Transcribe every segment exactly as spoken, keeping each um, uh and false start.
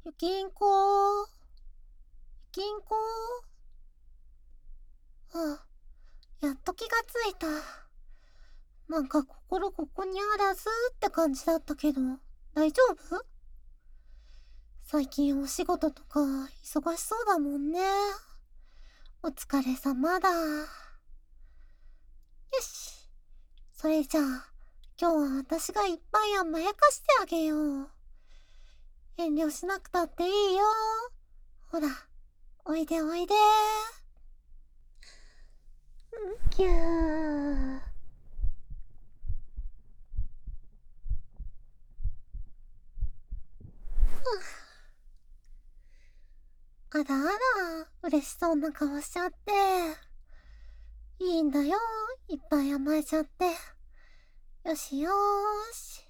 ゆきんこ、ゆきんこ。あ、やっと気がついた。なんか心ここにあらずって感じだったけど、大丈夫？最近お仕事とか忙しそうだもんね。お疲れ様だ。よし。それじゃあ、今日は私がいっぱい甘やかしてあげよう。遠慮しなくたっていいよ。ほら、おいでおいで。ぎゅー。あらあら、嬉しそうな顔しちゃって。いいんだよ、いっぱい甘えちゃって。よしよーし。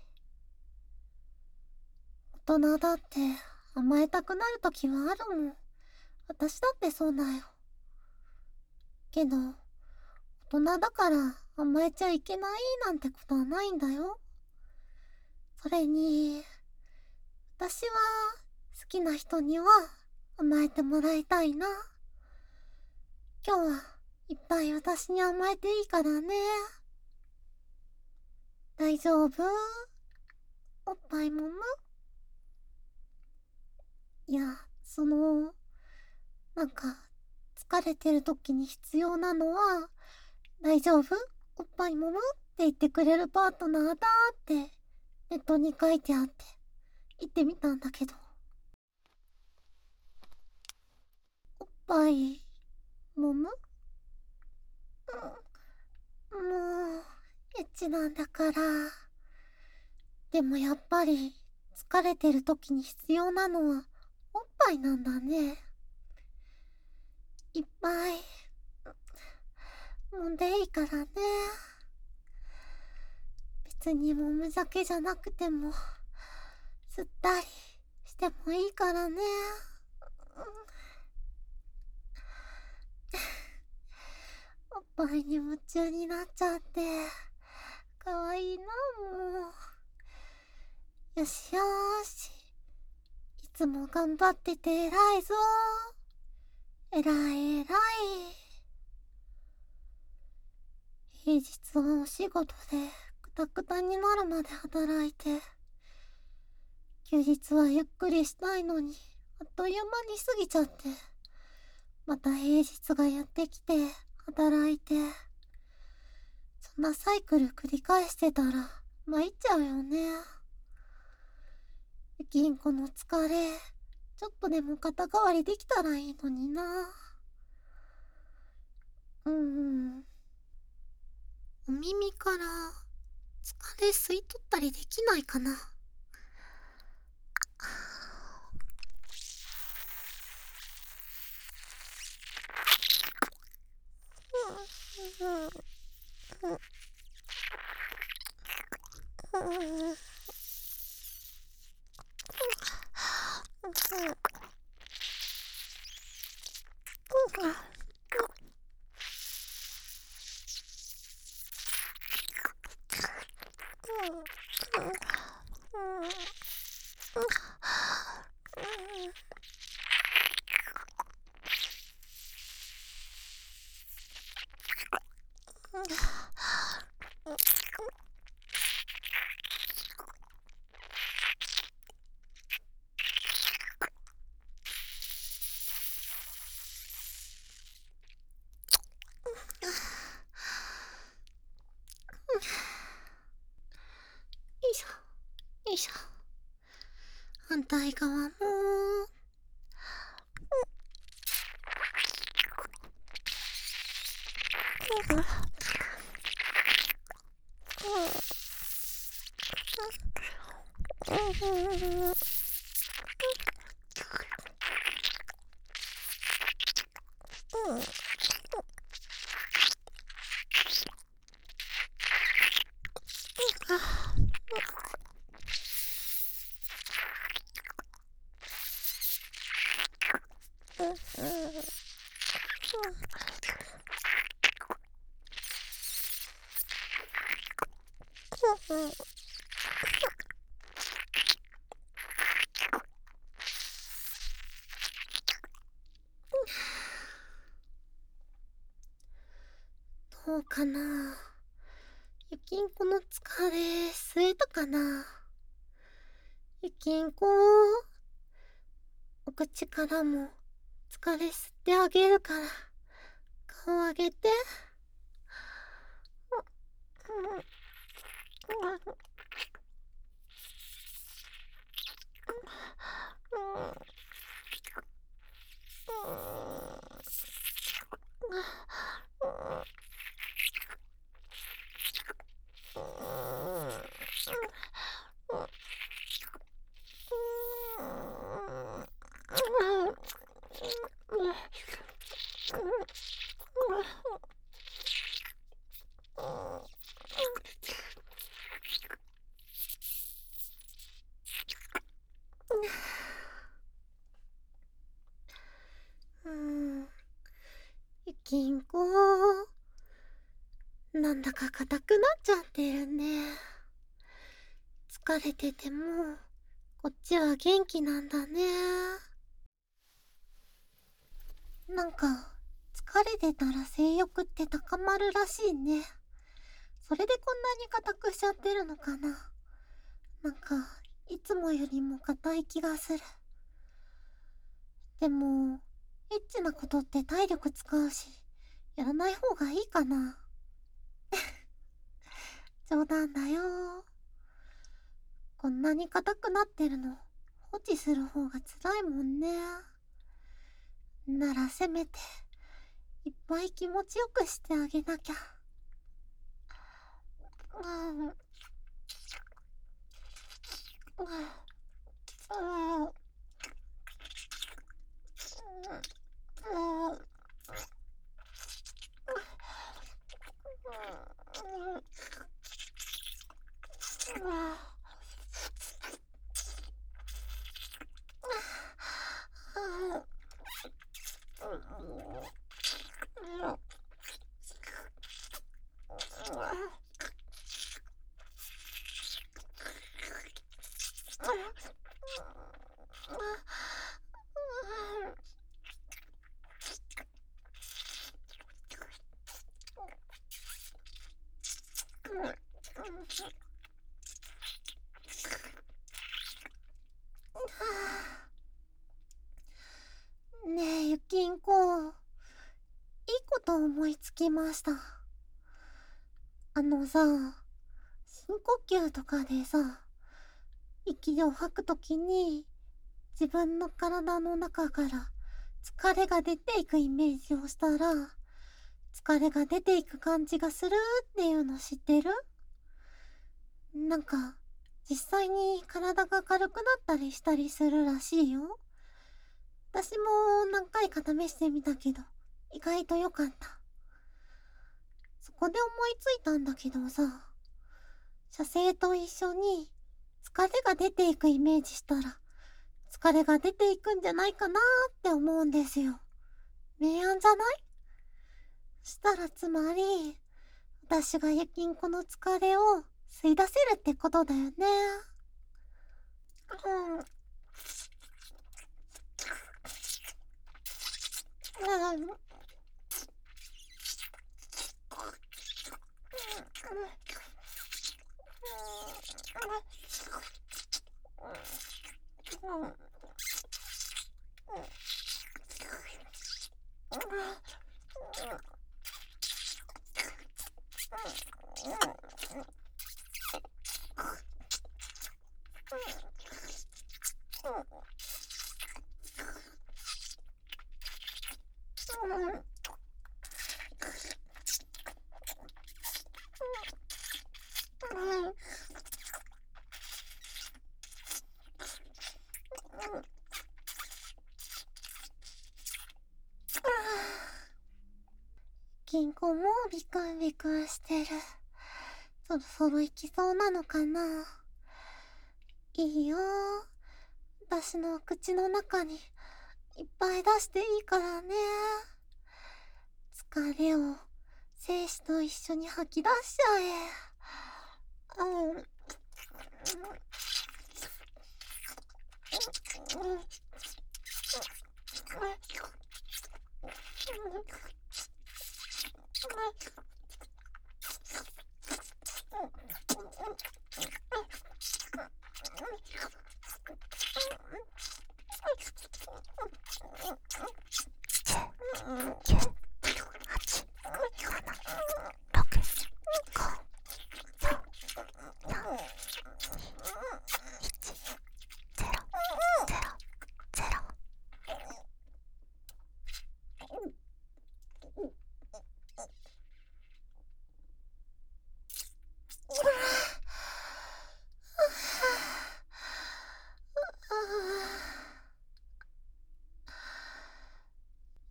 大人だって甘えたくなるときはあるもん。私だってそうだよ。けど、大人だから甘えちゃいけないなんてことはないんだよ。それに、私は好きな人には甘えてもらいたいな。今日はいっぱい私に甘えていいからね。大丈夫？おっぱいもむ？いや、その、なんか、疲れてる時に必要なのは、大丈夫？おっぱいもむ？って言ってくれるパートナーだって、ネットに書いてあって、言ってみたんだけど。おっぱい、もむ？うん、もう、エッチなんだから。でもやっぱり、疲れてる時に必要なのは、おっぱいなんだね。いっぱい、揉んでいいからね。別に揉むだけじゃなくても、吸ったりしてもいいからね。おっぱいに夢中になっちゃって、かわいいな、もう。よしよーし。いつも頑張ってて偉いぞ。偉い偉い。平日はお仕事でくたくたになるまで働いて、休日はゆっくりしたいのに、あっという間に過ぎちゃって、また平日がやってきて、働いて、そんなサイクル繰り返してたら、参っちゃうよね。ゆきんこの疲れ、ちょっとでも肩代わりできたらいいのにな。うん。お耳から疲れ吸い取ったりできないかな。よいしょ、よいしょ。反対側も。 うかな。ゆきんこの疲れ吸えたかな。ゆきんこ、お口からも疲れ吸ってあげるから、顔上げて。うん、ゆきんこ、なんだか硬くなっちゃってるね。疲れててもこっちは元気なんだね。なんか疲れてたら性欲って高まるらしいね。それでこんなに硬くしちゃってるのかな。なんかいつもよりも硬い気がする。でもエッチなことって体力使うし、やらない方がいいかな。冗談だよ。こんなに硬くなってるの放置する方が辛いもんね。ならせめていっぱい気持ちよくしてあげなきゃ。うんうんうんねえゆきんこ、いいこと思いつきました。あのさ、深呼吸とかでさ、息を吐くときに自分の体の中から疲れが出ていくイメージをしたら、疲れが出ていく感じがするっていうの知ってる？なんか実際に体が軽くなったりしたりするらしいよ。私も何回か試してみたけど意外と良かった。そこで思いついたんだけどさ、射精と一緒に疲れが出ていくイメージしたら疲れが出ていくんじゃないかなって思うんですよ。明暗じゃない？したらつまり私がゆきんこの疲れを吸い出せるってことだよね。うんうんうん銀行もビクンビクンしてる。そろそろ行きそうなのかな。いいよ、私の口の中にいっぱい出していいからね。疲れを精子と一緒に吐き出しちゃえ。うんうん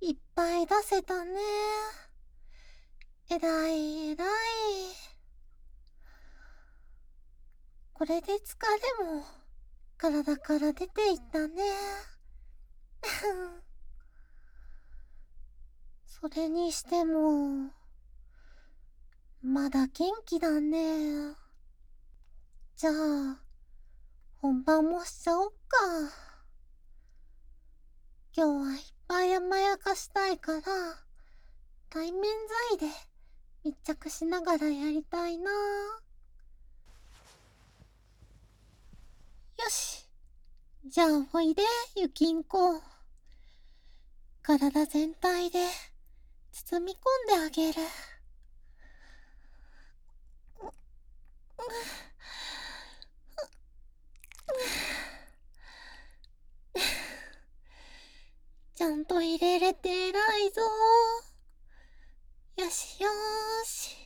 いっぱい出せたね。えらいえらい。これで疲れも体から出ていったね。それにしても、まだ元気だね。じゃあ、本番もしちゃおっか。今日はいっぱい甘やかしたいから、対面材で密着しながらやりたいな。よし。じゃあおいで、ゆきんこ。体全体で包み込んであげる。ちゃんと入れれて偉いぞ。よしよーし。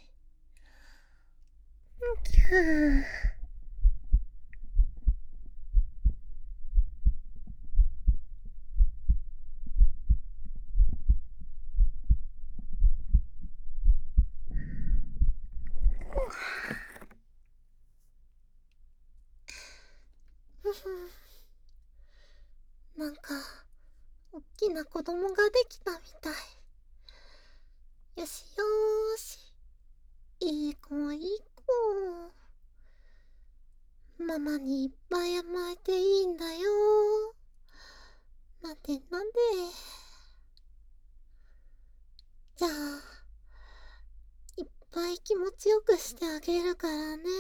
キュー。なんか、おっきな子供ができたみたい。よしよーし。いい子いい子。ママにいっぱい甘えていいんだよ。なんでなんで。じゃあ、いっぱい気持ちよくしてあげるからね。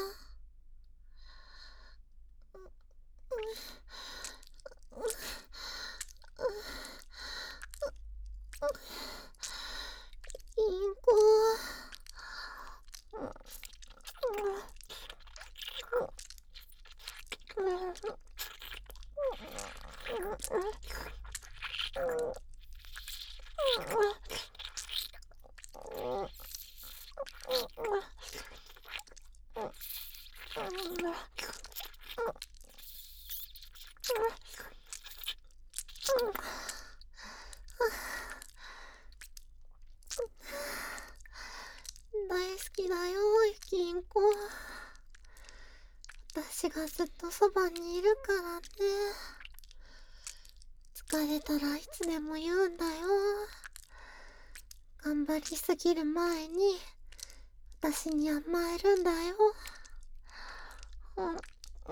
いい子。大好きだよ、ゆきんこ。私がずっとそばにいるからね。疲れたらいつでも言うんだよ。頑張りすぎる前に私に甘えるんだよ。うんうん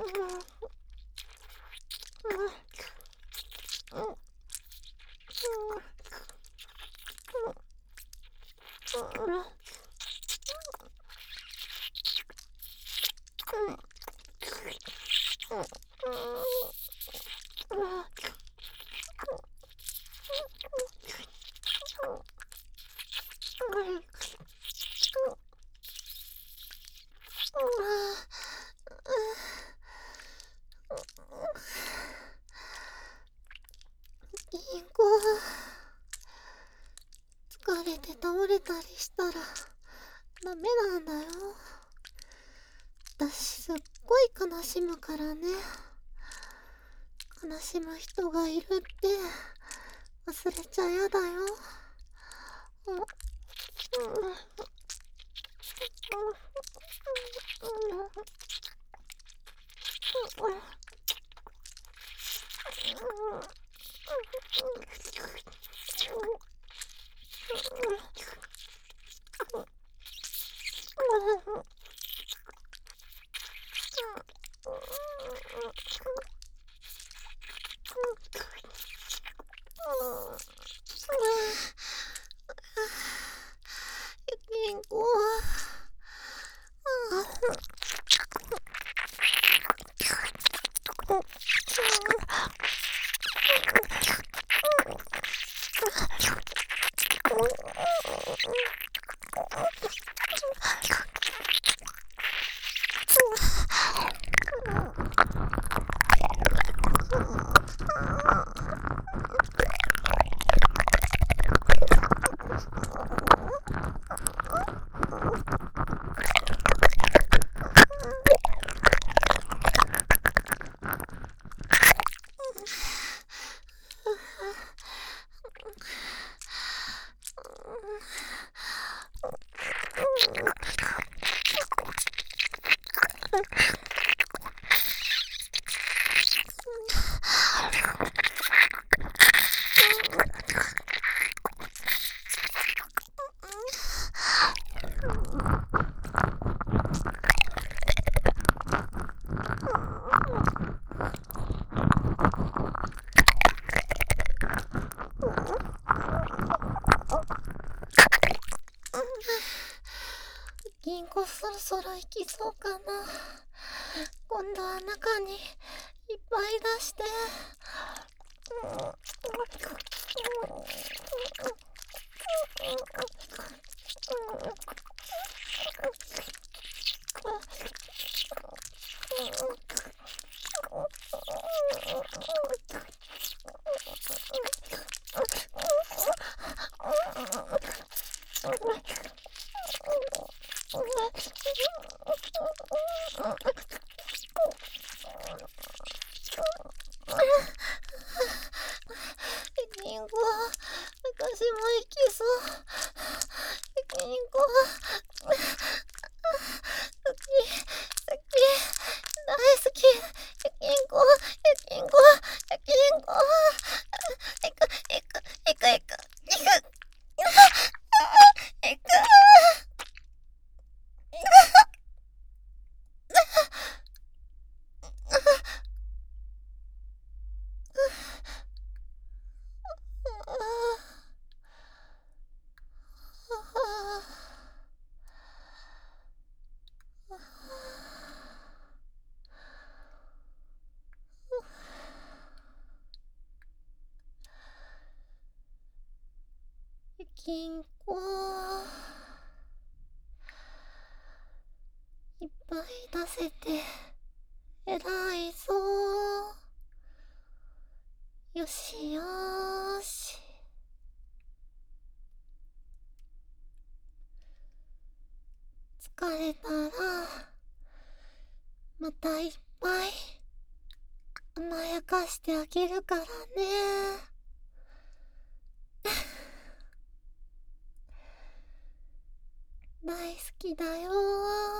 いい子。疲れて倒れたりしたらダメなんだよ。私すっごい悲しむからね。悲しむ人がいるって忘れちゃやだよ。うんうんゆきんこ。 銀行そろそろ行きそうかな。今度は中にいっぱい出して。銀行、私も行きそう。銀行、好き、好き、大好き。銀行、銀行、銀行。行く、行く、行く、行く、行く。行く。銀行いっぱい出せて偉いぞ。よしよーし。疲れたらまたいっぱい甘やかしてあげるからね。大好きだよー。